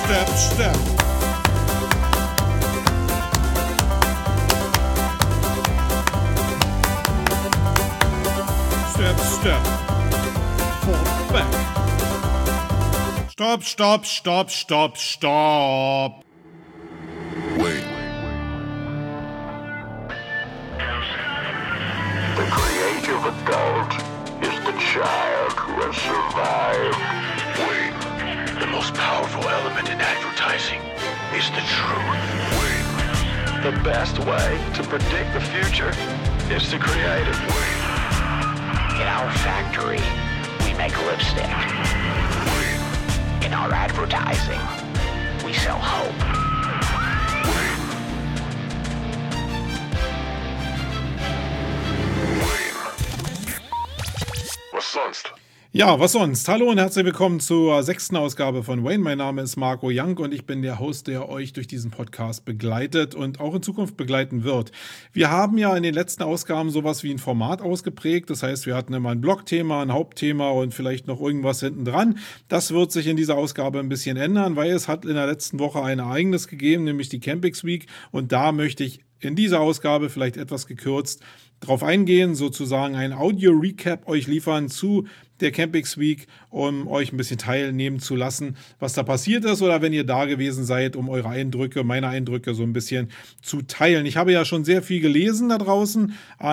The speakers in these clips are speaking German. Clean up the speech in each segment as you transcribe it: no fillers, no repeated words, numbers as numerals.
step, step. Step, step. Forward, back. Stop, stop, stop, stop, stop. Wait. The creative adult is the child who has survived. Wait. The most powerful element in advertising is the truth. Wait. The best way to predict the future is to create it. Wait. In our factory, we make lipstick. Wait. In our advertising, we sell hope. Wait. Was sonst? Ja, was sonst? Hallo und herzlich willkommen zur 6. Ausgabe von Wayne. Mein Name ist Marco Young und ich bin der Host, der euch durch diesen Podcast begleitet und auch in Zukunft begleiten wird. Wir haben ja in den letzten Ausgaben sowas wie ein Format ausgeprägt. Das heißt, wir hatten immer ein Blogthema, ein Hauptthema und vielleicht noch irgendwas hinten dran. Das wird sich in dieser Ausgabe ein bisschen ändern, weil es hat in der letzten Woche ein Ereignis gegeben, nämlich die Campix Week. Und da möchte ich in dieser Ausgabe vielleicht etwas gekürzt drauf eingehen, sozusagen ein Audio-Recap euch liefern zu der Campix Week, um euch ein bisschen teilnehmen zu lassen, was da passiert ist oder wenn ihr da gewesen seid, um eure Eindrücke, meine Eindrücke so ein bisschen zu teilen. Ich habe ja schon sehr viel gelesen da draußen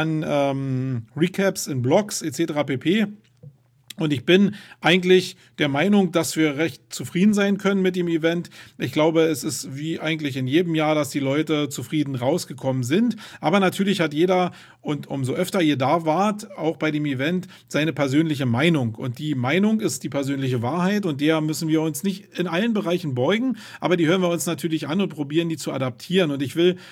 an Recaps in Blogs etc. pp. Und ich bin eigentlich der Meinung, dass wir recht zufrieden sein können mit dem Event. Ich glaube, es ist wie eigentlich in jedem Jahr, dass die Leute zufrieden rausgekommen sind. Aber natürlich hat jeder, und umso öfter ihr da wart, auch bei dem Event, seine persönliche Meinung. Und die Meinung ist die persönliche Wahrheit und der müssen wir uns nicht in allen Bereichen beugen. Aber die hören wir uns natürlich an und probieren, die zu adaptieren. Und ich will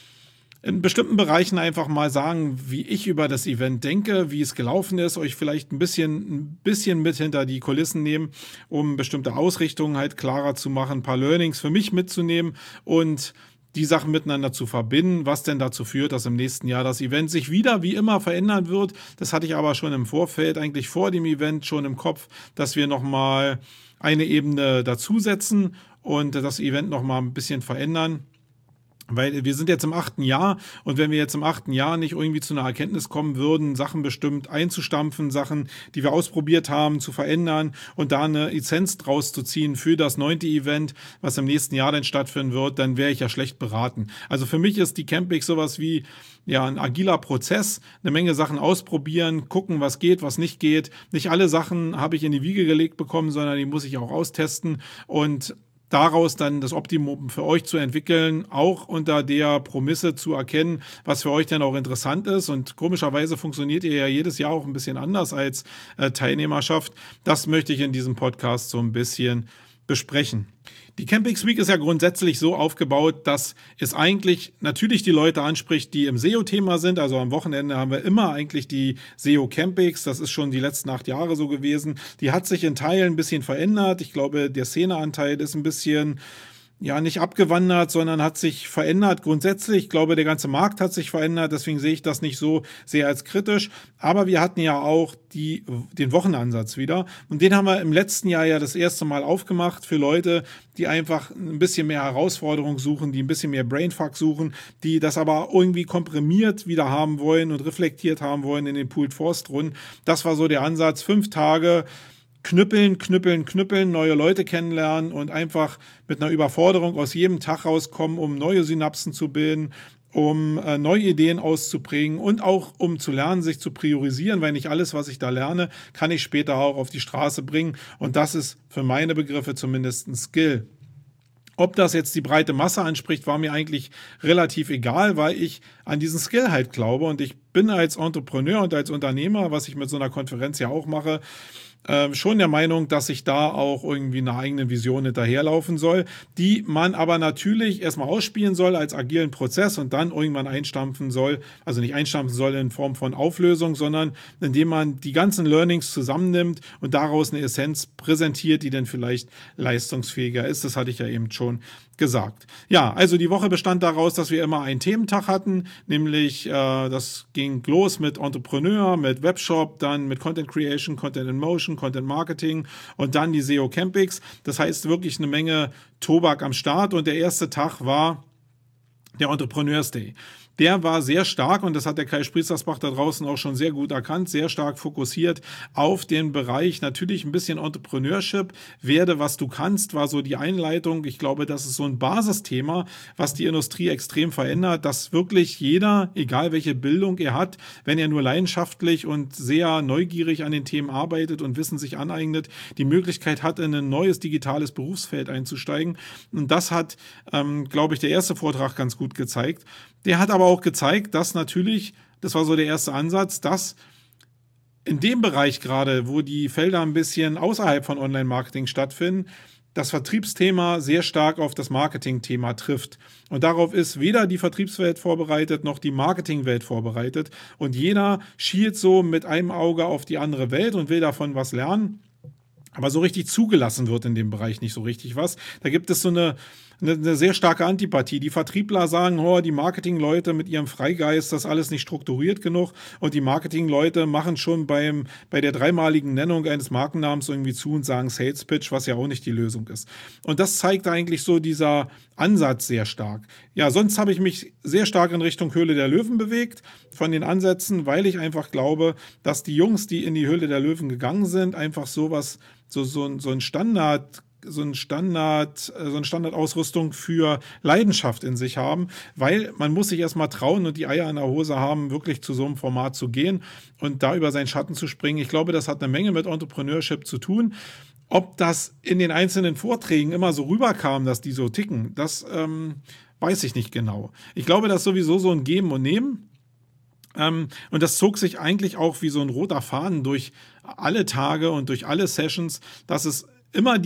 in bestimmten Bereichen einfach mal sagen, wie ich über das Event denke, wie es gelaufen ist, euch vielleicht ein bisschen mit hinter die Kulissen nehmen, um bestimmte Ausrichtungen halt klarer zu machen, ein paar Learnings für mich mitzunehmen und die Sachen miteinander zu verbinden, was denn dazu führt, dass im nächsten Jahr das Event sich wieder wie immer verändern wird. Das hatte ich aber schon im Vorfeld, eigentlich vor dem Event schon im Kopf, dass wir nochmal eine Ebene dazusetzen und das Event nochmal ein bisschen verändern. Weil wir sind jetzt im 8. Jahr und wenn wir jetzt im 8. Jahr nicht irgendwie zu einer Erkenntnis kommen würden, Sachen bestimmt einzustampfen, Sachen, die wir ausprobiert haben, zu verändern und da eine Essenz draus zu ziehen für das 9. Event, was im nächsten Jahr dann stattfinden wird, dann wäre ich ja schlecht beraten. Also für mich ist die Campix sowas wie ja ein agiler Prozess, eine Menge Sachen ausprobieren, gucken, was geht, was nicht geht. Nicht alle Sachen habe ich in die Wiege gelegt bekommen, sondern die muss ich auch austesten und daraus dann das Optimum für euch zu entwickeln, auch unter der Prämisse zu erkennen, was für euch denn auch interessant ist. Und komischerweise funktioniert ihr ja jedes Jahr auch ein bisschen anders als Teilnehmerschaft. Das möchte ich in diesem Podcast so ein bisschen besprechen. Die Campix Week ist ja grundsätzlich so aufgebaut, dass es eigentlich natürlich die Leute anspricht, die im SEO-Thema sind. Also am Wochenende haben wir immer eigentlich die SEO Campix. Das ist schon die letzten 8 Jahre so gewesen. Die hat sich in Teilen ein bisschen verändert. Ich glaube, der Szeneanteil ist ein bisschen ja nicht abgewandert, sondern hat sich verändert grundsätzlich. Ich glaube, der ganze Markt hat sich verändert, deswegen sehe ich das nicht so sehr als kritisch. Aber wir hatten ja auch den Wochenansatz wieder und den haben wir im letzten Jahr ja das erste Mal aufgemacht für Leute, die einfach ein bisschen mehr Herausforderung suchen, die ein bisschen mehr Brainfuck suchen, die das aber irgendwie komprimiert wieder haben wollen und reflektiert haben wollen in den Pooled Force Runden. Das war so der Ansatz, 5 Tage knüppeln, neue Leute kennenlernen und einfach mit einer Überforderung aus jedem Tag rauskommen, um neue Synapsen zu bilden, um neue Ideen auszuprägen und auch um zu lernen, sich zu priorisieren, weil nicht alles, was ich da lerne, kann ich später auch auf die Straße bringen und das ist für meine Begriffe zumindest ein Skill. Ob das jetzt die breite Masse anspricht, war mir eigentlich relativ egal, weil ich an diesen Skill halt glaube und ich bin als Entrepreneur und als Unternehmer, was ich mit so einer Konferenz ja auch mache, schon der Meinung, dass ich da auch irgendwie einer eigenen Vision hinterherlaufen soll, die man aber natürlich erstmal ausspielen soll als agilen Prozess und dann irgendwann einstampfen soll, also nicht einstampfen soll in Form von Auflösung, sondern indem man die ganzen Learnings zusammennimmt und daraus eine Essenz präsentiert, die dann vielleicht leistungsfähiger ist. Das hatte ich ja eben schon gesagt. Ja, also die Woche bestand daraus, dass wir immer einen Thementag hatten, nämlich das ging los mit Entrepreneur, mit Webshop, dann mit Content Creation, Content in Motion, Acquisition, Content Marketing und dann die SEO Campix. Das heißt wirklich eine Menge Tobak am Start und der erste Tag war der Entrepreneurs Day. Der war sehr stark und das hat der Kai Spriestersbach da draußen auch schon sehr gut erkannt, sehr stark fokussiert auf den Bereich, natürlich ein bisschen Entrepreneurship, werde was du kannst, war so die Einleitung. Ich glaube, das ist so ein Basisthema, was die Industrie extrem verändert, dass wirklich jeder, egal welche Bildung er hat, wenn er nur leidenschaftlich und sehr neugierig an den Themen arbeitet und Wissen sich aneignet, die Möglichkeit hat, in ein neues digitales Berufsfeld einzusteigen. Und das hat, glaube ich, der erste Vortrag ganz gut gezeigt. Der hat aber auch gezeigt, dass natürlich, das war so der erste Ansatz, dass in dem Bereich gerade, wo die Felder ein bisschen außerhalb von Online-Marketing stattfinden, das Vertriebsthema sehr stark auf das Marketing-Thema trifft. Und darauf ist weder die Vertriebswelt vorbereitet, noch die Marketingwelt vorbereitet. Und jeder schielt so mit einem Auge auf die andere Welt und will davon was lernen. Aber so richtig zugelassen wird in dem Bereich nicht so richtig was. Da gibt es so eine sehr starke Antipathie. Die Vertriebler sagen, oh, die Marketingleute mit ihrem Freigeist, das ist alles nicht strukturiert genug. Und die Marketingleute machen schon bei der dreimaligen Nennung eines Markennamens irgendwie zu und sagen Sales Pitch, was ja auch nicht die Lösung ist. Und das zeigt eigentlich so dieser Ansatz sehr stark. Ja, sonst habe ich mich sehr stark in Richtung Höhle der Löwen bewegt von den Ansätzen, weil ich einfach glaube, dass die Jungs, die in die Höhle der Löwen gegangen sind, einfach so eine Standardausrüstung für Leidenschaft in sich haben, weil man muss sich erstmal trauen und die Eier in der Hose haben, wirklich zu so einem Format zu gehen und da über seinen Schatten zu springen. Ich glaube, das hat eine Menge mit Entrepreneurship zu tun. Ob das in den einzelnen Vorträgen immer so rüberkam, dass die so ticken, das weiß ich nicht genau. Ich glaube, das ist sowieso so ein Geben und Nehmen. Und das zog sich eigentlich auch wie so ein roter Faden durch alle Tage und durch alle Sessions, dass es immer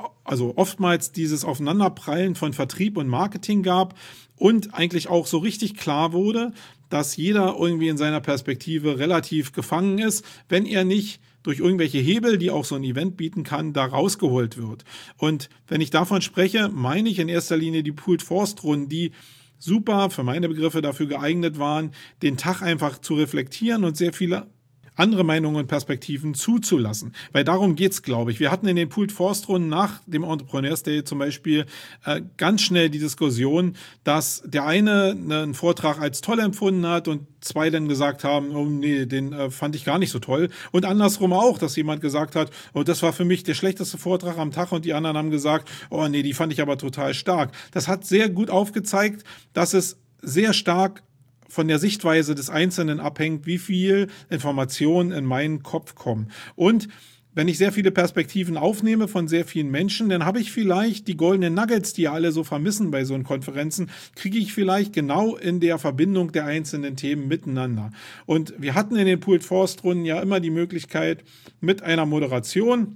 oftmals dieses Aufeinanderprallen von Vertrieb und Marketing gab und eigentlich auch so richtig klar wurde, dass jeder irgendwie in seiner Perspektive relativ gefangen ist, wenn er nicht durch irgendwelche Hebel, die auch so ein Event bieten kann, da rausgeholt wird. Und wenn ich davon spreche, meine ich in erster Linie die Pooled Forced Runden, die super für meine Begriffe dafür geeignet waren, den Tag einfach zu reflektieren und sehr viele andere Meinungen und Perspektiven zuzulassen. Weil darum geht's, glaube ich. Wir hatten in den Pooled Forced Runden nach dem Entrepreneurs Day zum Beispiel ganz schnell die Diskussion, dass der eine einen Vortrag als toll empfunden hat und zwei dann gesagt haben, oh nee, den fand ich gar nicht so toll. Und andersrum auch, dass jemand gesagt hat, oh, das war für mich der schlechteste Vortrag am Tag und die anderen haben gesagt, oh nee, die fand ich aber total stark. Das hat sehr gut aufgezeigt, dass es sehr stark von der Sichtweise des Einzelnen abhängt, wie viel Informationen in meinen Kopf kommen. Und wenn ich sehr viele Perspektiven aufnehme von sehr vielen Menschen, dann habe ich vielleicht die goldenen Nuggets, die ja alle so vermissen bei so Konferenzen, kriege ich vielleicht genau in der Verbindung der einzelnen Themen miteinander. Und wir hatten in den Pooled Forced Runden ja immer die Möglichkeit mit einer Moderation,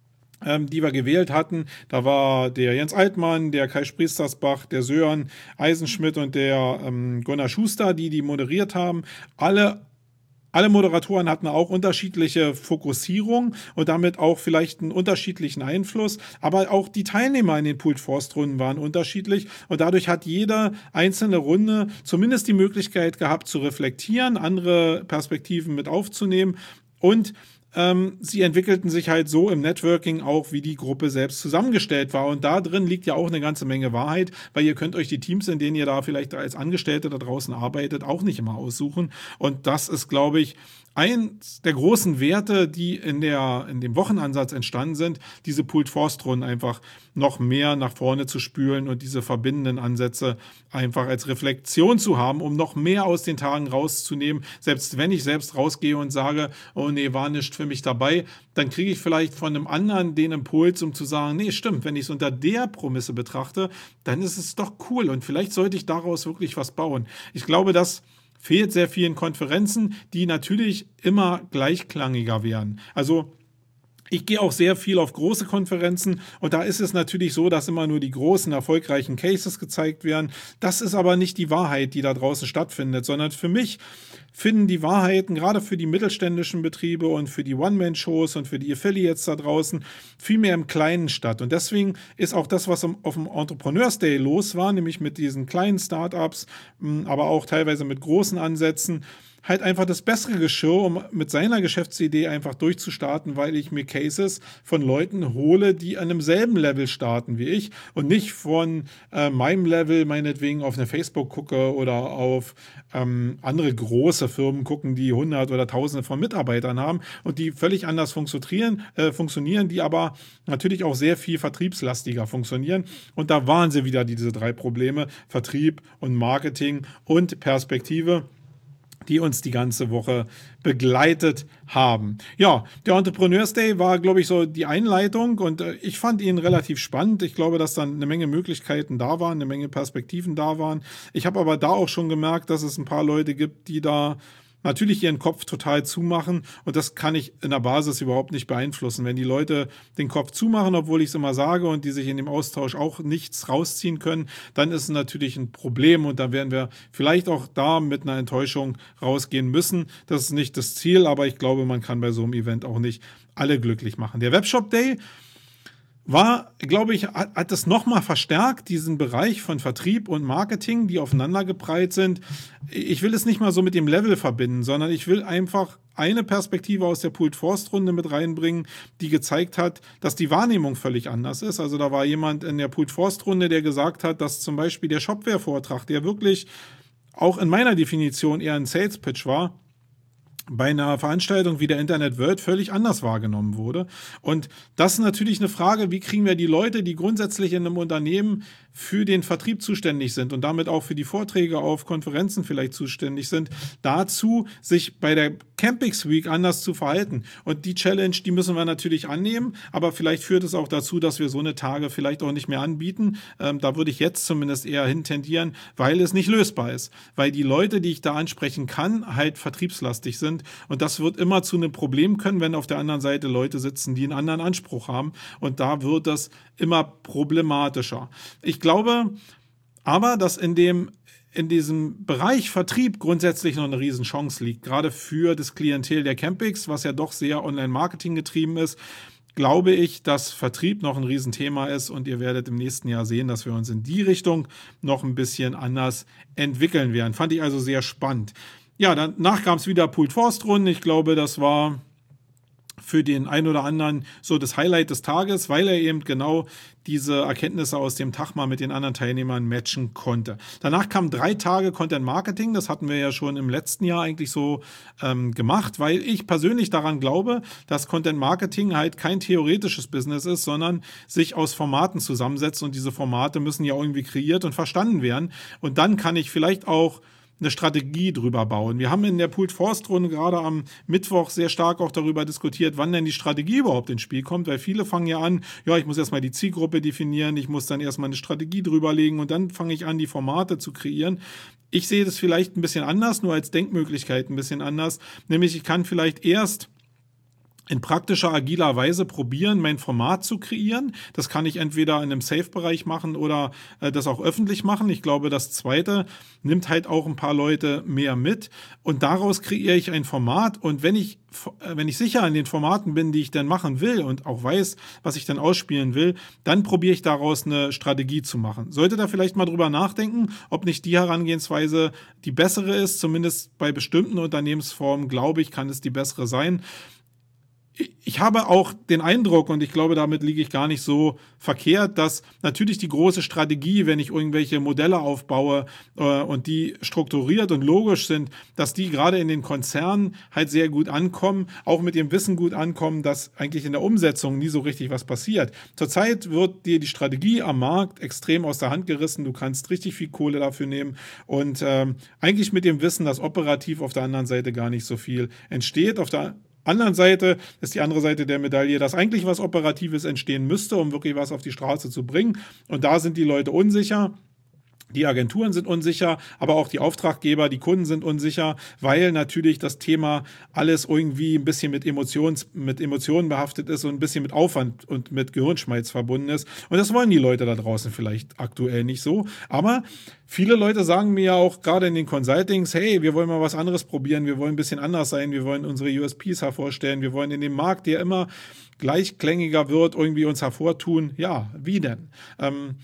die wir gewählt hatten. Da war der Jens Altmann, der Kai Spriestersbach, der Sören Eisenschmidt und der Gunnar Schuster, die moderiert haben. Alle Moderatoren hatten auch unterschiedliche Fokussierung und damit auch vielleicht einen unterschiedlichen Einfluss, aber auch die Teilnehmer in den Pooled Forced Runden waren unterschiedlich und dadurch hat jede einzelne Runde zumindest die Möglichkeit gehabt zu reflektieren, andere Perspektiven mit aufzunehmen und sie entwickelten sich halt so im Networking auch, wie die Gruppe selbst zusammengestellt war. Und da drin liegt ja auch eine ganze Menge Wahrheit, weil ihr könnt euch die Teams, in denen ihr da vielleicht als Angestellte da draußen arbeitet, auch nicht immer aussuchen. Und das ist, glaube ich, eins der großen Werte, die in dem Wochenansatz entstanden sind, diese Pooled Forced Runden einfach noch mehr nach vorne zu spülen und diese verbindenden Ansätze einfach als Reflexion zu haben, um noch mehr aus den Tagen rauszunehmen. Selbst wenn ich selbst rausgehe und sage, oh nee, war nicht für mich dabei, dann kriege ich vielleicht von einem anderen den Impuls, um zu sagen, nee, stimmt, wenn ich es unter der Prämisse betrachte, dann ist es doch cool und vielleicht sollte ich daraus wirklich was bauen. Ich glaube, das fehlt sehr vielen Konferenzen, die natürlich immer gleichklangiger werden. Also ich gehe auch sehr viel auf große Konferenzen und da ist es natürlich so, dass immer nur die großen, erfolgreichen Cases gezeigt werden. Das ist aber nicht die Wahrheit, die da draußen stattfindet, sondern für mich finden die Wahrheiten gerade für die mittelständischen Betriebe und für die One-Man-Shows und für die Affiliates da draußen viel mehr im Kleinen statt. Und deswegen ist auch das, was auf dem Entrepreneurs Day los war, nämlich mit diesen kleinen Startups, aber auch teilweise mit großen Ansätzen, halt einfach das bessere Geschirr, um mit seiner Geschäftsidee einfach durchzustarten, weil ich mir Cases von Leuten hole, die an einem selben Level starten wie ich und nicht von meinem Level meinetwegen auf eine Facebook gucke oder auf andere große Firmen gucken, die Hundert oder Tausende von Mitarbeitern haben und die völlig anders funktionieren, die aber natürlich auch sehr viel vertriebslastiger funktionieren. Und da waren sie wieder diese 3 Probleme: Vertrieb und Marketing und Perspektive, die uns die ganze Woche begleitet haben. Ja, der Entrepreneurs Day war, glaube ich, so die Einleitung und ich fand ihn relativ spannend. Ich glaube, dass dann eine Menge Möglichkeiten da waren, eine Menge Perspektiven da waren. Ich habe aber da auch schon gemerkt, dass es ein paar Leute gibt, die da natürlich ihren Kopf total zumachen und das kann ich in der Basis überhaupt nicht beeinflussen. Wenn die Leute den Kopf zumachen, obwohl ich es immer sage und die sich in dem Austausch auch nichts rausziehen können, dann ist es natürlich ein Problem und dann werden wir vielleicht auch da mit einer Enttäuschung rausgehen müssen. Das ist nicht das Ziel, aber ich glaube, man kann bei so einem Event auch nicht alle glücklich machen. Der Webshop Day war, glaube ich, hat das nochmal verstärkt, diesen Bereich von Vertrieb und Marketing, die aufeinandergeprallt sind. Ich will es nicht mal so mit dem Level verbinden, sondern ich will einfach eine Perspektive aus der Pooled-Forst-Runde mit reinbringen, die gezeigt hat, dass die Wahrnehmung völlig anders ist. Also da war jemand in der Pooled-Forst-Runde, der gesagt hat, dass zum Beispiel der Shopware-Vortrag, der wirklich auch in meiner Definition eher ein Sales-Pitch war, bei einer Veranstaltung wie der Internet World völlig anders wahrgenommen wurde. Und das ist natürlich eine Frage, wie kriegen wir die Leute, die grundsätzlich in einem Unternehmen für den Vertrieb zuständig sind und damit auch für die Vorträge auf Konferenzen vielleicht zuständig sind, dazu, sich bei der Campix Week anders zu verhalten. Und die Challenge, die müssen wir natürlich annehmen, aber vielleicht führt es auch dazu, dass wir so eine Tage vielleicht auch nicht mehr anbieten. Da würde ich jetzt zumindest eher hintendieren, weil es nicht lösbar ist. Weil die Leute, die ich da ansprechen kann, halt vertriebslastig sind. Und das wird immer zu einem Problem können, wenn auf der anderen Seite Leute sitzen, die einen anderen Anspruch haben. Und da wird das immer problematischer. Ich glaube aber, dass in diesem Bereich Vertrieb grundsätzlich noch eine Riesenchance liegt. Gerade für das Klientel der Campix, was ja doch sehr Online-Marketing getrieben ist, glaube ich, dass Vertrieb noch ein Riesenthema ist und ihr werdet im nächsten Jahr sehen, dass wir uns in die Richtung noch ein bisschen anders entwickeln werden. Fand ich also sehr spannend. Ja, danach kam es wieder Pooled-Forst-Runden. Ich glaube, das war für den einen oder anderen so das Highlight des Tages, weil er eben genau diese Erkenntnisse aus dem Tag mal mit den anderen Teilnehmern matchen konnte. Danach kamen 3 Tage Content Marketing. Das hatten wir ja schon im letzten Jahr eigentlich so gemacht, weil ich persönlich daran glaube, dass Content Marketing halt kein theoretisches Business ist, sondern sich aus Formaten zusammensetzt und diese Formate müssen ja irgendwie kreiert und verstanden werden. Und dann kann ich vielleicht auch eine Strategie drüber bauen. Wir haben in der Pooled-Forst-Runde gerade am Mittwoch sehr stark auch darüber diskutiert, wann denn die Strategie überhaupt ins Spiel kommt, weil viele fangen ja an, ja, ich muss erstmal die Zielgruppe definieren, ich muss dann erstmal eine Strategie drüberlegen und dann fange ich an, die Formate zu kreieren. Ich sehe das vielleicht ein bisschen anders, nur als Denkmöglichkeit ein bisschen anders, nämlich ich kann vielleicht erst in praktischer, agiler Weise probieren, mein Format zu kreieren. Das kann ich entweder in einem Safe-Bereich machen oder das auch öffentlich machen. Ich glaube, das Zweite nimmt halt auch ein paar Leute mehr mit und daraus kreiere ich ein Format und wenn ich sicher in den Formaten bin, die ich dann machen will und auch weiß, was ich dann ausspielen will, dann probiere ich daraus eine Strategie zu machen. Sollte da vielleicht mal drüber nachdenken, ob nicht die Herangehensweise die bessere ist, zumindest bei bestimmten Unternehmensformen, glaube ich, kann es die bessere sein. Ich habe auch den Eindruck, und ich glaube, damit liege ich gar nicht so verkehrt, dass natürlich die große Strategie, wenn ich irgendwelche Modelle aufbaue und die strukturiert und logisch sind, dass die gerade in den Konzernen halt sehr gut ankommen, auch mit dem Wissen gut ankommen, dass eigentlich in der Umsetzung nie so richtig was passiert. Zurzeit wird dir die Strategie am Markt extrem aus der Hand gerissen, du kannst richtig viel Kohle dafür nehmen und eigentlich mit dem Wissen, dass operativ auf der anderen Seite gar nicht so viel entsteht. Auf der anderen Seite ist die andere Seite der Medaille, dass eigentlich was Operatives entstehen müsste, um wirklich was auf die Straße zu bringen. Und da sind die Leute unsicher. Die Agenturen sind unsicher, aber auch die Auftraggeber, die Kunden sind unsicher, weil natürlich das Thema alles irgendwie ein bisschen mit Emotionen behaftet ist und ein bisschen mit Aufwand und mit Gehirnschmalz verbunden ist. Und das wollen die Leute da draußen vielleicht aktuell nicht so. Aber viele Leute sagen mir ja auch gerade in den Consultings, hey, wir wollen mal was anderes probieren, wir wollen ein bisschen anders sein, wir wollen unsere USPs hervorstellen, wir wollen in dem Markt, der immer gleichklängiger wird, irgendwie uns hervortun. Ja, wie denn?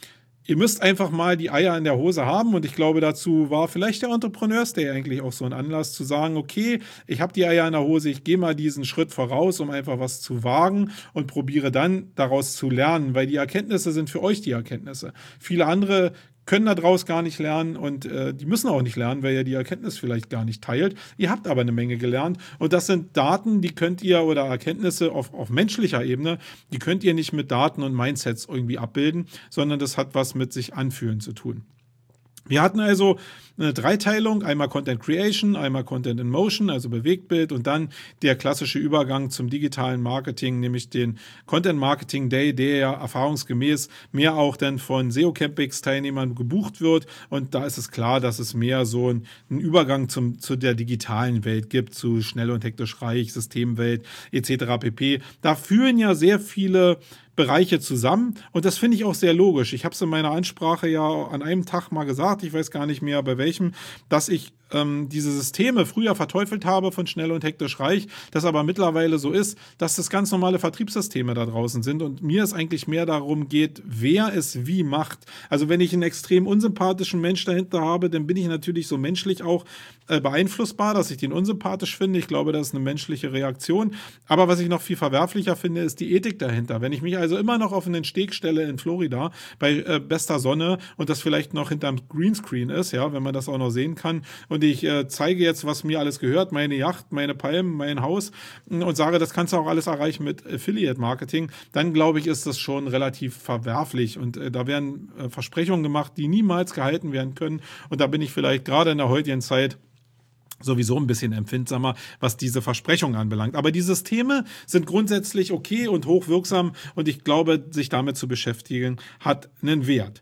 ihr müsst einfach mal die Eier in der Hose haben und ich glaube, dazu war vielleicht der Entrepreneurs Day eigentlich auch so ein Anlass zu sagen, okay, ich habe die Eier in der Hose, ich gehe mal diesen Schritt voraus, um einfach was zu wagen und probiere dann daraus zu lernen, weil die Erkenntnisse sind für euch die Erkenntnisse. Viele andere können daraus gar nicht lernen und die müssen auch nicht lernen, weil ihr die Erkenntnis vielleicht gar nicht teilt. Ihr habt aber eine Menge gelernt und das sind Daten, die könnt ihr oder Erkenntnisse auf menschlicher Ebene, die könnt ihr nicht mit Daten und Mindsets irgendwie abbilden, sondern das hat was mit sich anfühlen zu tun. Wir hatten also eine Dreiteilung, einmal Content Creation, einmal Content in Motion, also Bewegtbild und dann der klassische Übergang zum digitalen Marketing, nämlich den Content Marketing Day, der ja erfahrungsgemäß mehr auch dann von SEO Campings Teilnehmern gebucht wird und da ist es klar, dass es mehr so einen Übergang zu der digitalen Welt gibt, zu schnell und hektisch reich, Systemwelt etc. pp. Da führen ja sehr viele Bereiche zusammen und das finde ich auch sehr logisch. Ich habe es in meiner Ansprache ja an einem Tag mal gesagt, ich weiß gar nicht mehr bei welchem, dass ich diese Systeme früher verteufelt habe von schnell und hektisch reich, das aber mittlerweile so ist, dass das ganz normale Vertriebssysteme da draußen sind und mir es eigentlich mehr darum geht, wer es wie macht. Also wenn ich einen extrem unsympathischen Mensch dahinter habe, dann bin ich natürlich so menschlich auch beeinflussbar, dass ich den unsympathisch finde. Ich glaube, das ist eine menschliche Reaktion. Aber was ich noch viel verwerflicher finde, ist die Ethik dahinter. Wenn ich mich also immer noch auf einen Steg stelle in Florida bei bester Sonne und das vielleicht noch hinterm Greenscreen ist, ja, wenn man das auch noch sehen kann und ich zeige jetzt, was mir alles gehört, meine Yacht, meine Palmen, mein Haus und sage, das kannst du auch alles erreichen mit Affiliate-Marketing, dann glaube ich, ist das schon relativ verwerflich und da werden Versprechungen gemacht, die niemals gehalten werden können und da bin ich vielleicht gerade in der heutigen Zeit sowieso ein bisschen empfindsamer, was diese Versprechungen anbelangt. Aber die Systeme sind grundsätzlich okay und hochwirksam und ich glaube, sich damit zu beschäftigen, hat einen Wert.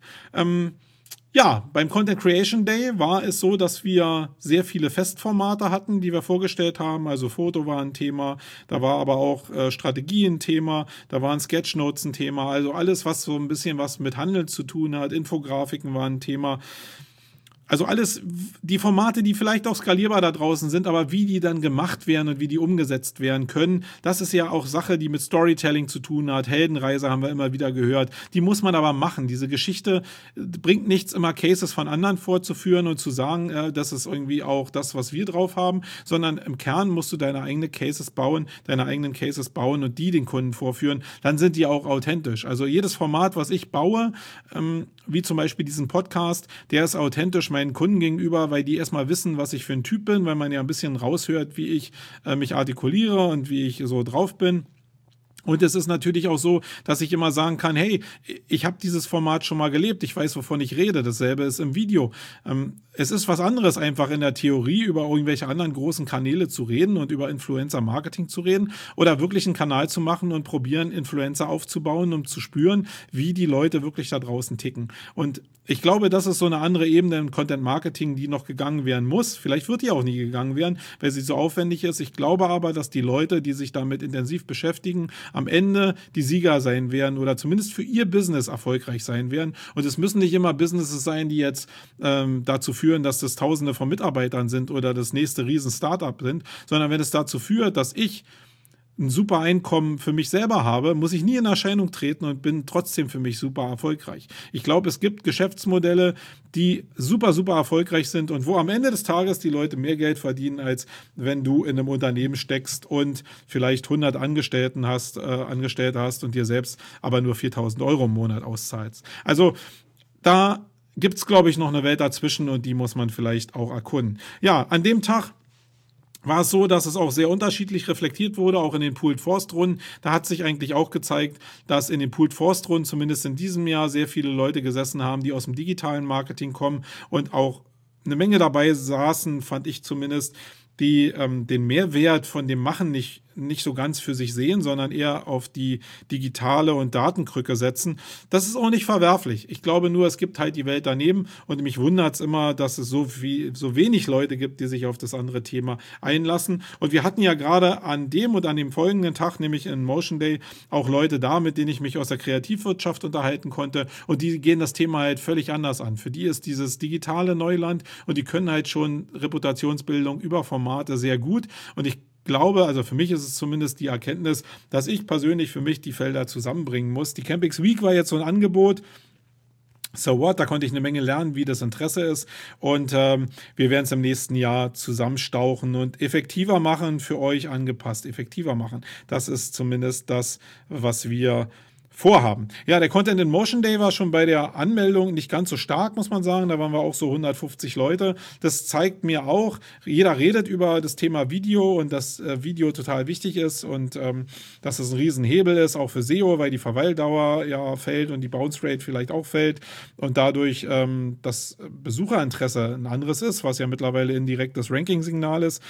Ja, beim Content Creation Day war es so, dass wir sehr viele Festformate hatten, die wir vorgestellt haben. Also Foto war ein Thema, da war aber auch Strategie ein Thema, da waren Sketchnotes ein Thema. Also alles, was so ein bisschen was mit Handeln zu tun hat, Infografiken waren ein Thema. Also alles, die Formate, die vielleicht auch skalierbar da draußen sind, aber wie die dann gemacht werden und wie die umgesetzt werden können, das ist ja auch Sache, die mit Storytelling zu tun hat. Heldenreise haben wir immer wieder gehört. Die muss man aber machen. Diese Geschichte bringt nichts, immer Cases von anderen vorzuführen und zu sagen, das ist irgendwie auch das, was wir drauf haben, sondern im Kern musst du deine eigenen Cases bauen und die den Kunden vorführen. Dann sind die auch authentisch. Also jedes Format, was ich baue, wie zum Beispiel diesen Podcast, der ist authentisch meinen Kunden gegenüber, weil die erstmal wissen, was ich für ein Typ bin, weil man ja ein bisschen raushört, wie ich mich artikuliere und wie ich so drauf bin. Und es ist natürlich auch so, dass ich immer sagen kann, hey, ich habe dieses Format schon mal gelebt, ich weiß, wovon ich rede. Dasselbe ist im Video. Es ist was anderes, einfach in der Theorie über irgendwelche anderen großen Kanäle zu reden und über Influencer-Marketing zu reden oder wirklich einen Kanal zu machen und probieren, Influencer aufzubauen, um zu spüren, wie die Leute wirklich da draußen ticken. Und ich glaube, das ist so eine andere Ebene im Content-Marketing, die noch gegangen werden muss. Vielleicht wird die auch nie gegangen werden, weil sie so aufwendig ist. Ich glaube aber, dass die Leute, die sich damit intensiv beschäftigen, am Ende die Sieger sein werden oder zumindest für ihr Business erfolgreich sein werden. Und es müssen nicht immer Businesses sein, die jetzt dazu führen, dass das Tausende von Mitarbeitern sind oder das nächste Riesen-Startup sind, sondern wenn es dazu führt, dass ich ein super Einkommen für mich selber habe, muss ich nie in Erscheinung treten und bin trotzdem für mich super erfolgreich. Ich glaube, es gibt Geschäftsmodelle, die super, super erfolgreich sind und wo am Ende des Tages die Leute mehr Geld verdienen, als wenn du in einem Unternehmen steckst und vielleicht 100 Angestellte hast und dir selbst aber nur 4.000 Euro im Monat auszahlst. Also da gibt's, glaube ich, noch eine Welt dazwischen und die muss man vielleicht auch erkunden. Ja, an dem Tag war es so, dass es auch sehr unterschiedlich reflektiert wurde, auch in den Pooled Forced Runden. Da hat sich eigentlich auch gezeigt, dass in den Pooled Forced Runden zumindest in diesem Jahr sehr viele Leute gesessen haben, die aus dem digitalen Marketing kommen und auch eine Menge dabei saßen, fand ich zumindest, die den Mehrwert von dem Machen nicht so ganz für sich sehen, sondern eher auf die digitale und Datenkrücke setzen. Das ist auch nicht verwerflich. Ich glaube nur, es gibt halt die Welt daneben und mich wundert es immer, dass es so wenig Leute gibt, die sich auf das andere Thema einlassen. Und wir hatten ja gerade an dem und an dem folgenden Tag, nämlich in Motion Day, auch Leute da, mit denen ich mich aus der Kreativwirtschaft unterhalten konnte und die gehen das Thema halt völlig anders an. Für die ist dieses digitale Neuland und die können halt schon Reputationsbildung über Formate sehr gut und ich glaube, also für mich ist es zumindest die Erkenntnis, dass ich persönlich für mich die Felder zusammenbringen muss. Die Campings Week war jetzt so ein Angebot, So what, da konnte ich eine Menge lernen, wie das Interesse ist und wir werden es im nächsten Jahr zusammenstauchen und effektiver machen, für euch angepasst, effektiver machen. Das ist zumindest das, was wir vorhaben. Ja, der Content in Motion Day war schon bei der Anmeldung nicht ganz so stark, muss man sagen. Da waren wir auch so 150 Leute. Das zeigt mir auch, jeder redet über das Thema Video und dass Video total wichtig ist und dass es ein Riesenhebel ist, auch für SEO, weil die Verweildauer ja fällt und die Bounce Rate vielleicht auch fällt und dadurch das Besucherinteresse ein anderes ist, was ja mittlerweile indirekt das Ranking-Signal ist.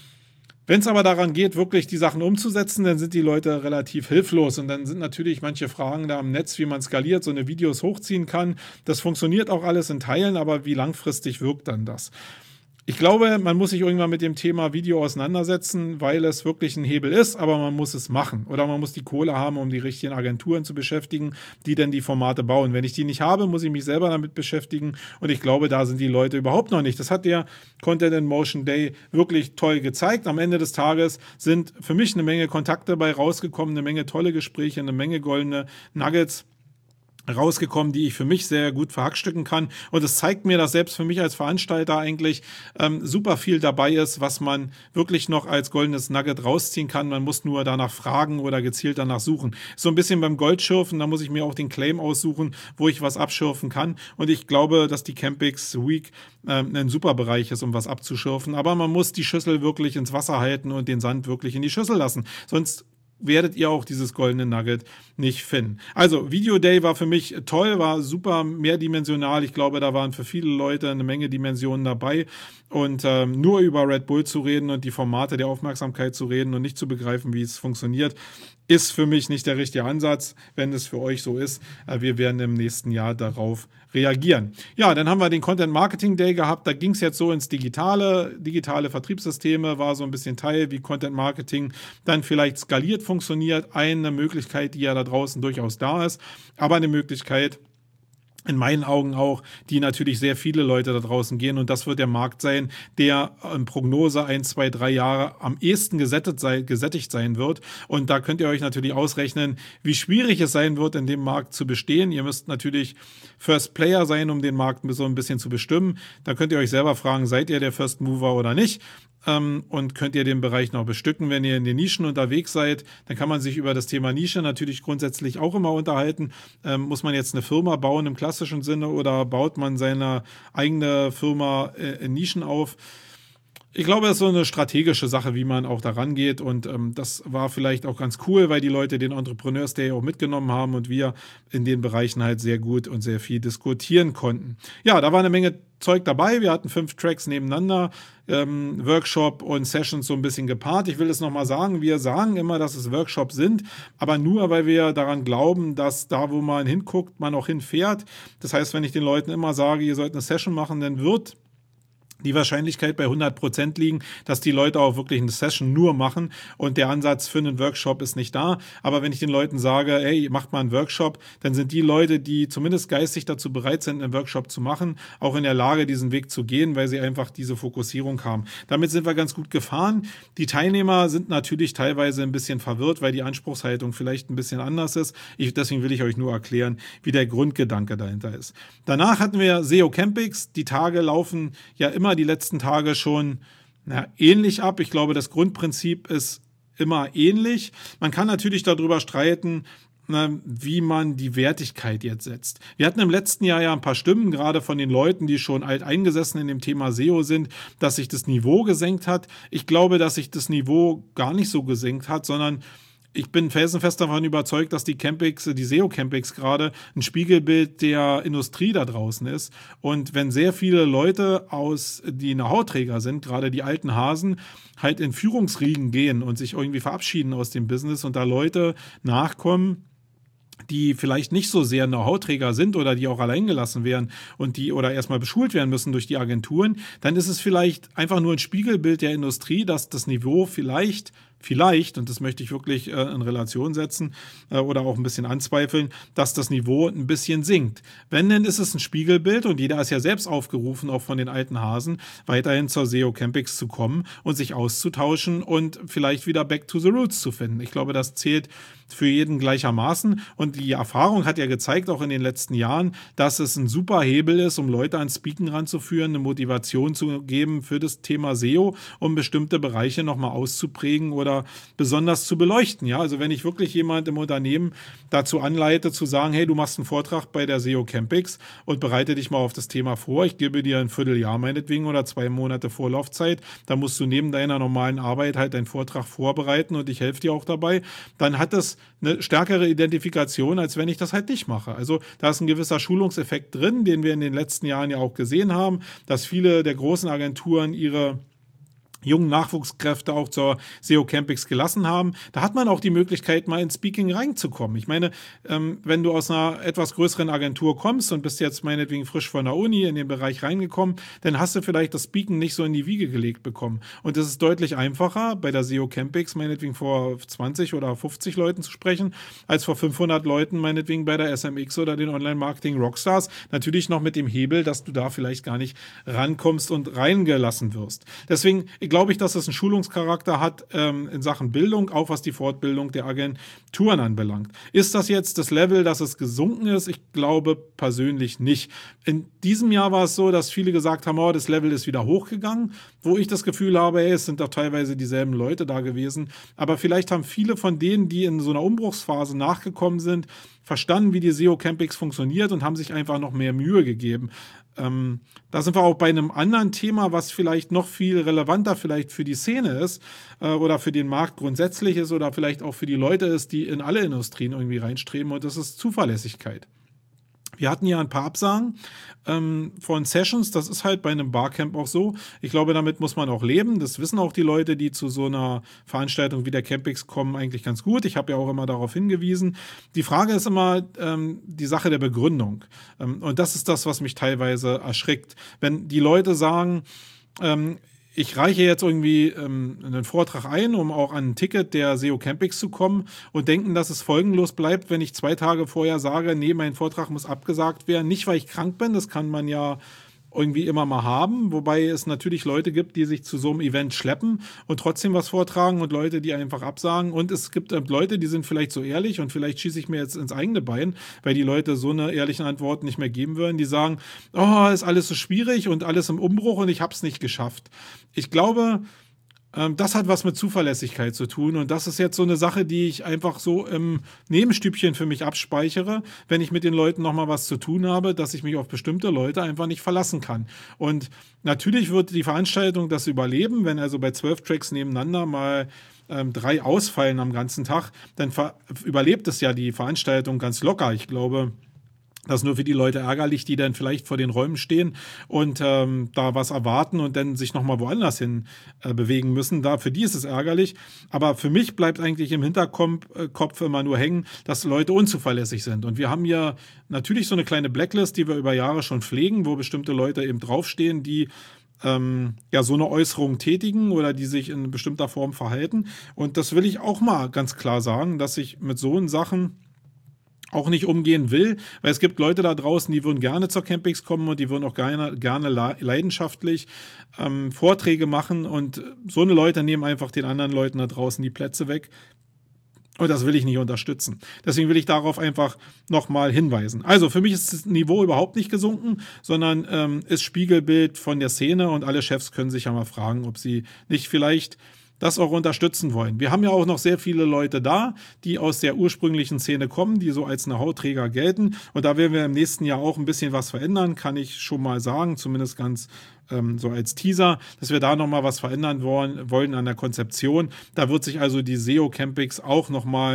Wenn es aber daran geht, wirklich die Sachen umzusetzen, dann sind die Leute relativ hilflos und dann sind natürlich manche Fragen da am Netz, wie man skaliert, so eine Videos hochziehen kann. Das funktioniert auch alles in Teilen, aber wie langfristig wirkt dann das? Ich glaube, man muss sich irgendwann mit dem Thema Video auseinandersetzen, weil es wirklich ein Hebel ist, aber man muss es machen. Oder man muss die Kohle haben, um die richtigen Agenturen zu beschäftigen, die dann die Formate bauen. Wenn ich die nicht habe, muss ich mich selber damit beschäftigen. Und ich glaube, da sind die Leute überhaupt noch nicht. Das hat der Content in Motion Day wirklich toll gezeigt. Am Ende des Tages sind für mich eine Menge Kontakte bei rausgekommen, eine Menge tolle Gespräche, eine Menge goldene Nuggets rausgekommen, die ich für mich sehr gut verhackstücken kann. Und es zeigt mir, dass selbst für mich als Veranstalter eigentlich super viel dabei ist, was man wirklich noch als goldenes Nugget rausziehen kann. Man muss nur danach fragen oder gezielt danach suchen. So ein bisschen beim Goldschürfen, da muss ich mir auch den Claim aussuchen, wo ich was abschürfen kann. Und ich glaube, dass die Campix Week ein super Bereich ist, um was abzuschürfen. Aber man muss die Schüssel wirklich ins Wasser halten und den Sand wirklich in die Schüssel lassen. Sonst werdet ihr auch dieses goldene Nugget nicht finden. Also Video Day war für mich toll, war super mehrdimensional. Ich glaube, da waren für viele Leute eine Menge Dimensionen dabei. Und nur über Red Bull zu reden und die Formate der Aufmerksamkeit zu reden und nicht zu begreifen, wie es funktioniert, ist für mich nicht der richtige Ansatz. Wenn es für euch so ist, wir werden im nächsten Jahr darauf reagieren. Ja, dann haben wir den Content Marketing Day gehabt. Da ging es jetzt so ins Digitale Vertriebssysteme war so ein bisschen Teil, wie Content Marketing dann vielleicht skaliert funktioniert. Eine Möglichkeit, die ja da draußen durchaus da ist, aber eine Möglichkeit, in meinen Augen auch, die natürlich sehr viele Leute da draußen gehen. Und das wird der Markt sein, der in Prognose 1, 2, 3 Jahre am ehesten gesättigt sein wird. Und da könnt ihr euch natürlich ausrechnen, wie schwierig es sein wird, in dem Markt zu bestehen. Ihr müsst natürlich First Player sein, um den Markt so ein bisschen zu bestimmen. Da könnt ihr euch selber fragen, seid ihr der First Mover oder nicht? Und könnt ihr den Bereich noch bestücken. Wenn ihr in den Nischen unterwegs seid, dann kann man sich über das Thema Nische natürlich grundsätzlich auch immer unterhalten. Muss man jetzt eine Firma bauen im klassischen Sinne oder baut man seine eigene Firma in Nischen auf? Ich glaube, das ist so eine strategische Sache, wie man auch da rangeht und das war vielleicht auch ganz cool, weil die Leute den Entrepreneurs Day auch mitgenommen haben und wir in den Bereichen halt sehr gut und sehr viel diskutieren konnten. Ja, da war eine Menge Zeug dabei. Wir hatten 5 Tracks nebeneinander, Workshop und Sessions so ein bisschen gepaart. Ich will es nochmal sagen, wir sagen immer, dass es Workshops sind, aber nur, weil wir daran glauben, dass da, wo man hinguckt, man auch hinfährt. Das heißt, wenn ich den Leuten immer sage, ihr sollt eine Session machen, dann wird die Wahrscheinlichkeit bei 100% liegen, dass die Leute auch wirklich eine Session nur machen und der Ansatz für einen Workshop ist nicht da. Aber wenn ich den Leuten sage, ey, macht mal einen Workshop, dann sind die Leute, die zumindest geistig dazu bereit sind, einen Workshop zu machen, auch in der Lage, diesen Weg zu gehen, weil sie einfach diese Fokussierung haben. Damit sind wir ganz gut gefahren. Die Teilnehmer sind natürlich teilweise ein bisschen verwirrt, weil die Anspruchshaltung vielleicht ein bisschen anders ist. Deswegen will ich euch nur erklären, wie der Grundgedanke dahinter ist. Danach hatten wir SEO Campix. Die Tage laufen ja immer die letzten Tage schon ähnlich ab. Ich glaube, das Grundprinzip ist immer ähnlich. Man kann natürlich darüber streiten, wie man die Wertigkeit jetzt setzt. Wir hatten im letzten Jahr ja ein paar Stimmen, gerade von den Leuten, die schon alteingesessen in dem Thema SEO sind, dass sich das Niveau gesenkt hat. Ich glaube, dass sich das Niveau gar nicht so gesenkt hat, sondern ich bin felsenfest davon überzeugt, dass die SEO Campix gerade ein Spiegelbild der Industrie da draußen ist. Und wenn sehr viele Leute die Know-how-Träger sind, gerade die alten Hasen, halt in Führungsriegen gehen und sich irgendwie verabschieden aus dem Business und da Leute nachkommen, die vielleicht nicht so sehr Know-how-Träger sind oder die auch allein gelassen werden und die oder erstmal beschult werden müssen durch die Agenturen, dann ist es vielleicht einfach nur ein Spiegelbild der Industrie, dass das Niveau vielleicht vielleicht, und das möchte ich wirklich in Relation setzen oder auch ein bisschen anzweifeln, dass das Niveau ein bisschen sinkt. Wenn, dann ist es ein Spiegelbild und jeder ist ja selbst aufgerufen, auch von den alten Hasen, weiterhin zur SEO Campix zu kommen und sich auszutauschen und vielleicht wieder back to the roots zu finden. Ich glaube, das zählt für jeden gleichermaßen und die Erfahrung hat ja gezeigt, auch in den letzten Jahren, dass es ein super Hebel ist, um Leute ans Speaken ranzuführen, eine Motivation zu geben für das Thema SEO, um bestimmte Bereiche nochmal auszuprägen oder besonders zu beleuchten. Ja, also wenn ich wirklich jemand im Unternehmen dazu anleite, zu sagen, hey, du machst einen Vortrag bei der SEO Campix und bereite dich mal auf das Thema vor. Ich gebe dir ein Vierteljahr meinetwegen oder 2 Monate Vorlaufzeit. Da musst du neben deiner normalen Arbeit halt deinen Vortrag vorbereiten und ich helfe dir auch dabei. Dann hat das eine stärkere Identifikation, als wenn ich das halt nicht mache. Also da ist ein gewisser Schulungseffekt drin, den wir in den letzten Jahren ja auch gesehen haben, dass viele der großen Agenturen ihre jungen Nachwuchskräfte auch zur SEO Campix gelassen haben. Da hat man auch die Möglichkeit, mal ins Speaking reinzukommen. Ich meine, wenn du aus einer etwas größeren Agentur kommst und bist jetzt meinetwegen frisch von der Uni in den Bereich reingekommen, dann hast du vielleicht das Speaking nicht so in die Wiege gelegt bekommen. Und es ist deutlich einfacher, bei der SEO Campix meinetwegen vor 20 oder 50 Leuten zu sprechen, als vor 500 Leuten meinetwegen bei der SMX oder den Online-Marketing Rockstars. Natürlich noch mit dem Hebel, dass du da vielleicht gar nicht rankommst und reingelassen wirst. Deswegen glaube ich, dass es einen Schulungscharakter hat in Sachen Bildung, auch was die Fortbildung der Agenturen anbelangt. Ist das jetzt das Level, dass es gesunken ist? Ich glaube persönlich nicht. In diesem Jahr war es so, dass viele gesagt haben, oh, das Level ist wieder hochgegangen, wo ich das Gefühl habe, es sind doch teilweise dieselben Leute da gewesen. Aber vielleicht haben viele von denen, die in so einer Umbruchsphase nachgekommen sind, verstanden, wie die SEO Campix funktioniert und haben sich einfach noch mehr Mühe gegeben. Da sind wir auch bei einem anderen Thema, was vielleicht noch viel relevanter vielleicht für die Szene ist oder für den Markt grundsätzlich ist oder vielleicht auch für die Leute ist, die in alle Industrien irgendwie reinstreben, und das ist Zuverlässigkeit. Wir hatten ja ein paar Absagen von Sessions, das ist halt bei einem Barcamp auch so. Ich glaube, damit muss man auch leben. Das wissen auch die Leute, die zu so einer Veranstaltung wie der Campix kommen, eigentlich ganz gut. Ich habe ja auch immer darauf hingewiesen. Die Frage ist immer die Sache der Begründung. Und das ist das, was mich teilweise erschrickt. Wenn die Leute sagen, ich reiche jetzt irgendwie einen Vortrag ein, um auch an ein Ticket der SEO Campix zu kommen und denken, dass es folgenlos bleibt, wenn ich 2 Tage vorher sage, nee, mein Vortrag muss abgesagt werden. Nicht, weil ich krank bin, das kann man ja irgendwie immer mal haben, wobei es natürlich Leute gibt, die sich zu so einem Event schleppen und trotzdem was vortragen und Leute, die einfach absagen, und es gibt Leute, die sind vielleicht so ehrlich, und vielleicht schieße ich mir jetzt ins eigene Bein, weil die Leute so eine ehrlichen Antworten nicht mehr geben würden, die sagen, oh, ist alles so schwierig und alles im Umbruch und ich habe es nicht geschafft. Ich glaube, das hat was mit Zuverlässigkeit zu tun, und das ist jetzt so eine Sache, die ich einfach so im Nebenstübchen für mich abspeichere, wenn ich mit den Leuten nochmal was zu tun habe, dass ich mich auf bestimmte Leute einfach nicht verlassen kann. Und natürlich wird die Veranstaltung das überleben, wenn also bei 12 Tracks nebeneinander mal 3 ausfallen am ganzen Tag, dann überlebt es ja die Veranstaltung ganz locker. Ich glaube, das ist nur für die Leute ärgerlich, die dann vielleicht vor den Räumen stehen und da was erwarten und dann sich nochmal woanders hin bewegen müssen. Für die ist es ärgerlich. Aber für mich bleibt eigentlich im Hinterkopf immer nur hängen, dass Leute unzuverlässig sind. Und wir haben ja natürlich so eine kleine Blacklist, die wir über Jahre schon pflegen, wo bestimmte Leute eben draufstehen, die ja so eine Äußerung tätigen oder die sich in bestimmter Form verhalten. Und das will ich auch mal ganz klar sagen, dass ich mit so Sachen auch nicht umgehen will, weil es gibt Leute da draußen, die würden gerne zur Campix kommen und die würden auch gerne leidenschaftlich Vorträge machen, und so eine Leute nehmen einfach den anderen Leuten da draußen die Plätze weg. Und das will ich nicht unterstützen. Deswegen will ich darauf einfach nochmal hinweisen. Also für mich ist das Niveau überhaupt nicht gesunken, sondern ist Spiegelbild von der Szene, und alle Chefs können sich ja mal fragen, ob sie nicht vielleicht das auch unterstützen wollen. Wir haben ja auch noch sehr viele Leute da, die aus der ursprünglichen Szene kommen, die so als Know-how-Träger gelten. Und da werden wir im nächsten Jahr auch ein bisschen was verändern, kann ich schon mal sagen, zumindest ganz so als Teaser, dass wir da nochmal was verändern wollen an der Konzeption. Da wird sich also die SEO Campix auch nochmal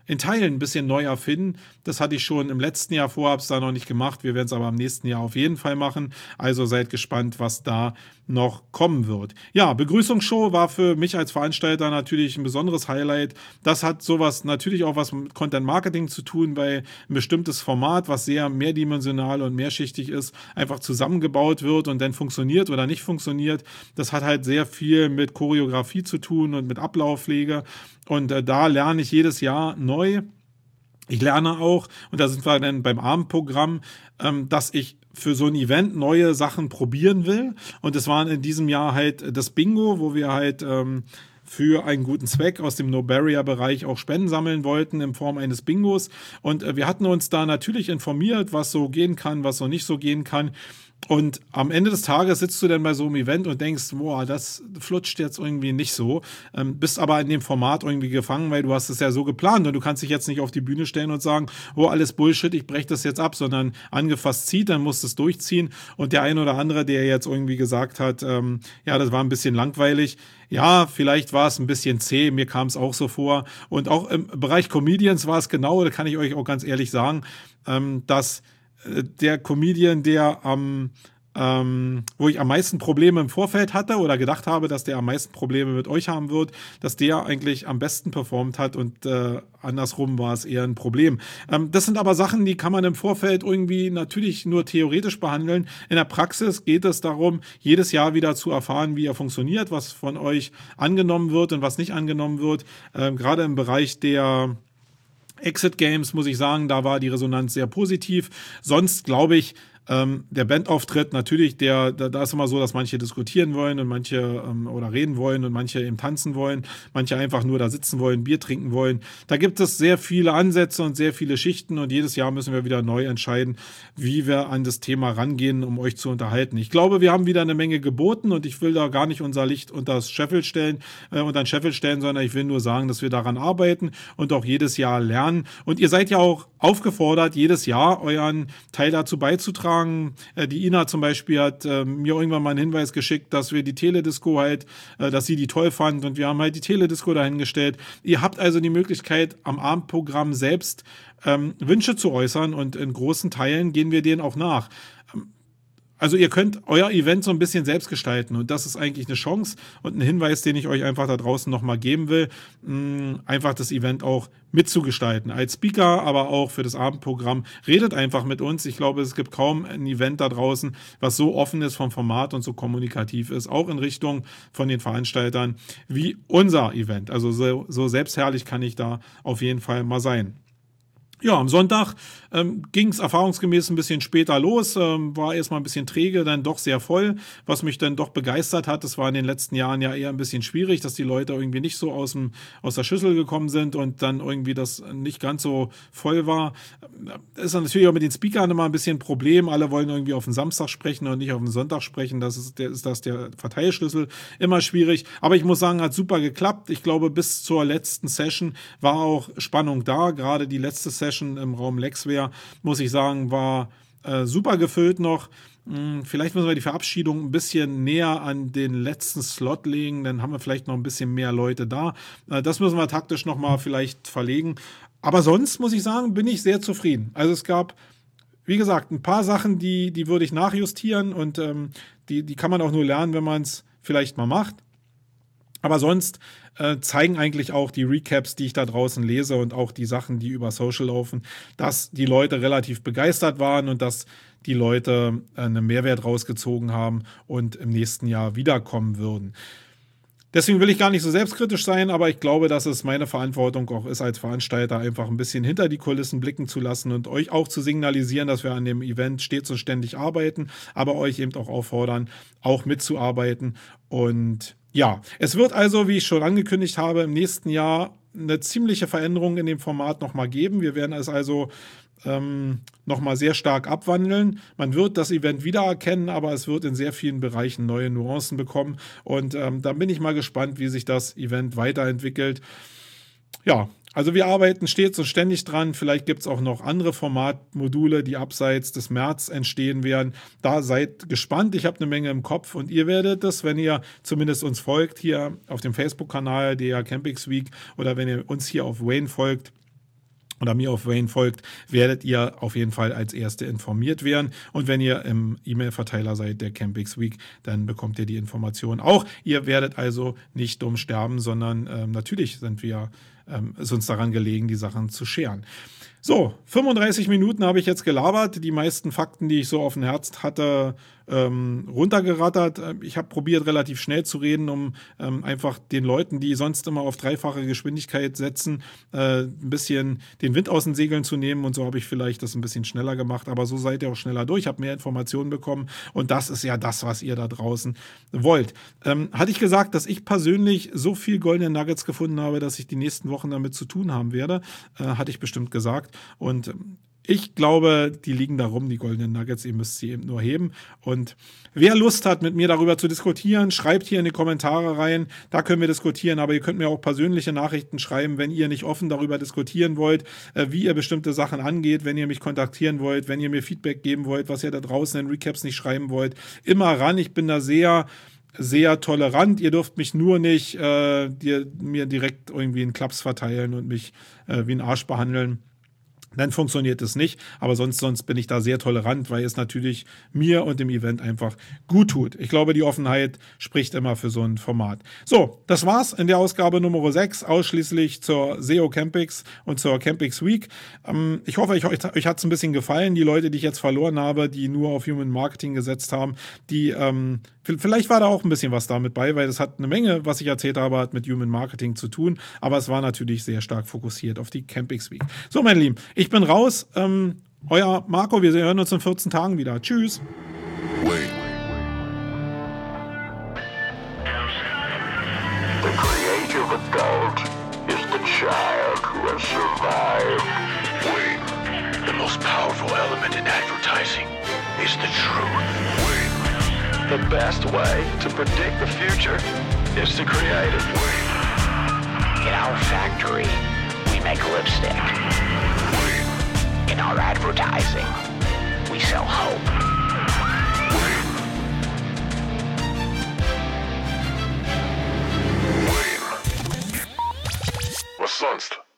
in Teilen ein bisschen neu erfinden. Das hatte ich schon im letzten Jahr vor, habe es da noch nicht gemacht. Wir werden es aber im nächsten Jahr auf jeden Fall machen. Also seid gespannt, was da noch kommen wird. Ja, Begrüßungsshow war für mich als Veranstalter natürlich ein besonderes Highlight. Das hat sowas natürlich auch was mit Content Marketing zu tun, weil ein bestimmtes Format, was sehr mehrdimensional und mehrschichtig ist, einfach zusammengebaut wird und dann funktioniert oder nicht funktioniert. Das hat halt sehr viel mit Choreografie zu tun und mit Ablaufpflege. Und da lerne ich jedes Jahr neu. Ich lerne auch, und da sind wir dann beim Abendprogramm, dass ich für so ein Event neue Sachen probieren will. Und es war in diesem Jahr halt das Bingo, wo wir halt für einen guten Zweck aus dem No-Barrier-Bereich auch Spenden sammeln wollten in Form eines Bingos. Und wir hatten uns da natürlich informiert, was so gehen kann, was so nicht so gehen kann. Und am Ende des Tages sitzt du dann bei so einem Event und denkst, boah, das flutscht jetzt irgendwie nicht so, bist aber in dem Format irgendwie gefangen, weil du hast es ja so geplant und du kannst dich jetzt nicht auf die Bühne stellen und sagen, oh, alles Bullshit, ich breche das jetzt ab, sondern angefasst zieht, dann musst du es durchziehen. Und der ein oder andere, der jetzt irgendwie gesagt hat, ja, das war ein bisschen langweilig, ja, vielleicht war es ein bisschen zäh, mir kam es auch so vor. Und auch im Bereich Comedians war es genau, da kann ich euch auch ganz ehrlich sagen, dass der Comedian, der wo ich am meisten Probleme im Vorfeld hatte oder gedacht habe, dass der am meisten Probleme mit euch haben wird, dass der eigentlich am besten performt hat und andersrum war es eher ein Problem. Das sind aber Sachen, die kann man im Vorfeld irgendwie natürlich nur theoretisch behandeln. In der Praxis geht es darum, jedes Jahr wieder zu erfahren, wie er funktioniert, was von euch angenommen wird und was nicht angenommen wird. Gerade im Bereich der Exit Games, muss ich sagen, da war die Resonanz sehr positiv. Sonst glaube ich, der Bandauftritt natürlich, da ist immer so, dass manche diskutieren wollen und manche oder reden wollen und manche eben tanzen wollen, manche einfach nur da sitzen wollen, Bier trinken wollen. Da gibt es sehr viele Ansätze und sehr viele Schichten und jedes Jahr müssen wir wieder neu entscheiden, wie wir an das Thema rangehen, um euch zu unterhalten. Ich glaube, wir haben wieder eine Menge geboten und ich will da gar nicht unser Licht unter den Scheffel stellen, sondern ich will nur sagen, dass wir daran arbeiten und auch jedes Jahr lernen. Und ihr seid ja auch aufgefordert, jedes Jahr euren Teil dazu beizutragen. Die Ina zum Beispiel hat mir irgendwann mal einen Hinweis geschickt, dass wir die Teledisco halt, dass sie die toll fand und wir haben halt die Teledisco dahingestellt. Ihr habt also die Möglichkeit, am Abendprogramm selbst Wünsche zu äußern und in großen Teilen gehen wir denen auch nach. Also ihr könnt euer Event so ein bisschen selbst gestalten und das ist eigentlich eine Chance und ein Hinweis, den ich euch einfach da draußen nochmal geben will, einfach das Event auch mitzugestalten. Als Speaker, aber auch für das Abendprogramm. Redet einfach mit uns. Ich glaube, es gibt kaum ein Event da draußen, was so offen ist vom Format und so kommunikativ ist, auch in Richtung von den Veranstaltern, wie unser Event. Also so selbstherrlich kann ich da auf jeden Fall mal sein. Ja, am Sonntag ging es erfahrungsgemäß ein bisschen später los, war erstmal ein bisschen träge, dann doch sehr voll, was mich dann doch begeistert hat. Das war in den letzten Jahren ja eher ein bisschen schwierig, dass die Leute irgendwie nicht so aus der Schüssel gekommen sind und dann irgendwie das nicht ganz so voll war. Das ist dann natürlich auch mit den Speakern immer ein bisschen ein Problem. Alle wollen irgendwie auf den Samstag sprechen und nicht auf den Sonntag sprechen. Das ist der Verteilschlüssel. Immer schwierig. Aber ich muss sagen, hat super geklappt. Ich glaube, bis zur letzten Session war auch Spannung da. Gerade die letzte Session im Raum Lexware, muss ich sagen, war super gefüllt noch. Vielleicht müssen wir die Verabschiedung ein bisschen näher an den letzten Slot legen, dann haben wir vielleicht noch ein bisschen mehr Leute da. Das müssen wir taktisch nochmal vielleicht verlegen. Aber sonst, muss ich sagen, bin ich sehr zufrieden. Also es gab, wie gesagt, ein paar Sachen, die würde ich nachjustieren und die kann man auch nur lernen, wenn man es vielleicht mal macht. Aber sonst zeigen eigentlich auch die Recaps, die ich da draußen lese und auch die Sachen, die über Social laufen, dass die Leute relativ begeistert waren und dass die Leute einen Mehrwert rausgezogen haben und im nächsten Jahr wiederkommen würden. Deswegen will ich gar nicht so selbstkritisch sein, aber ich glaube, dass es meine Verantwortung auch ist, als Veranstalter einfach ein bisschen hinter die Kulissen blicken zu lassen und euch auch zu signalisieren, dass wir an dem Event stets und ständig arbeiten, aber euch eben auch auffordern, auch mitzuarbeiten. Und ja, es wird also, wie ich schon angekündigt habe, im nächsten Jahr eine ziemliche Veränderung in dem Format nochmal geben. Wir werden es also nochmal sehr stark abwandeln. Man wird das Event wiedererkennen, aber es wird in sehr vielen Bereichen neue Nuancen bekommen. Und da bin ich mal gespannt, wie sich das Event weiterentwickelt. Ja, also wir arbeiten stets und ständig dran. Vielleicht gibt es auch noch andere Formatmodule, die abseits des März entstehen werden. Da seid gespannt. Ich habe eine Menge im Kopf und ihr werdet es, wenn ihr zumindest uns folgt hier auf dem Facebook-Kanal der Campix Week oder wenn ihr uns hier auf Wayne folgt, oder mir auf Wayne folgt, werdet ihr auf jeden Fall als Erste informiert werden. Und wenn ihr im E-Mail-Verteiler seid der Campix Week, dann bekommt ihr die Informationen auch. Ihr werdet also nicht dumm sterben, sondern natürlich ist uns daran gelegen, die Sachen zu scheren. So, 35 Minuten habe ich jetzt gelabert. Die meisten Fakten, die ich so auf dem Herz hatte, runtergerattert. Ich habe probiert, relativ schnell zu reden, um einfach den Leuten, die sonst immer auf dreifache Geschwindigkeit setzen, ein bisschen den Wind aus den Segeln zu nehmen. Und so habe ich vielleicht das ein bisschen schneller gemacht. Aber so seid ihr auch schneller durch. Ich habe mehr Informationen bekommen. Und das ist ja das, was ihr da draußen wollt. Hatte ich gesagt, dass ich persönlich so viel goldene Nuggets gefunden habe, dass ich die nächsten Wochen damit zu tun haben werde? Hatte ich bestimmt gesagt. Und ich glaube, die liegen da rum, die goldenen Nuggets. Ihr müsst sie eben nur heben. Und wer Lust hat, mit mir darüber zu diskutieren, schreibt hier in die Kommentare rein. Da können wir diskutieren. Aber ihr könnt mir auch persönliche Nachrichten schreiben, wenn ihr nicht offen darüber diskutieren wollt, wie ihr bestimmte Sachen angeht, wenn ihr mich kontaktieren wollt, wenn ihr mir Feedback geben wollt, was ihr da draußen in Recaps nicht schreiben wollt. Immer ran. Ich bin da sehr tolerant. Ihr dürft mich nur nicht mir direkt irgendwie einen Klaps verteilen und mich wie einen Arsch behandeln. Dann funktioniert es nicht, aber sonst bin ich da sehr tolerant, weil es natürlich mir und dem Event einfach gut tut. Ich glaube, die Offenheit spricht immer für so ein Format. So, das war's in der Ausgabe Nummer 6, ausschließlich zur SEO Campix und zur Campix Week. Ich hoffe, euch hat es ein bisschen gefallen. Die Leute, die ich jetzt verloren habe, die nur auf Human Marketing gesetzt haben, die vielleicht war da auch ein bisschen was damit bei, weil das hat eine Menge, was ich erzählt habe, hat mit Human Marketing zu tun, aber es war natürlich sehr stark fokussiert auf die Campix Week. So, meine Lieben, ich bin raus. Euer Marco, wir hören uns in 14 Tagen wieder. Tschüss. Wait. The creative adult is the child who has survived. Wait. The most powerful element in advertising is the truth. Wait. The best way to predict the future is to create it. Wait. In our factory, we make lipstick. Wait. In our advertising, we sell hope. Wait. Wait. Was sonst?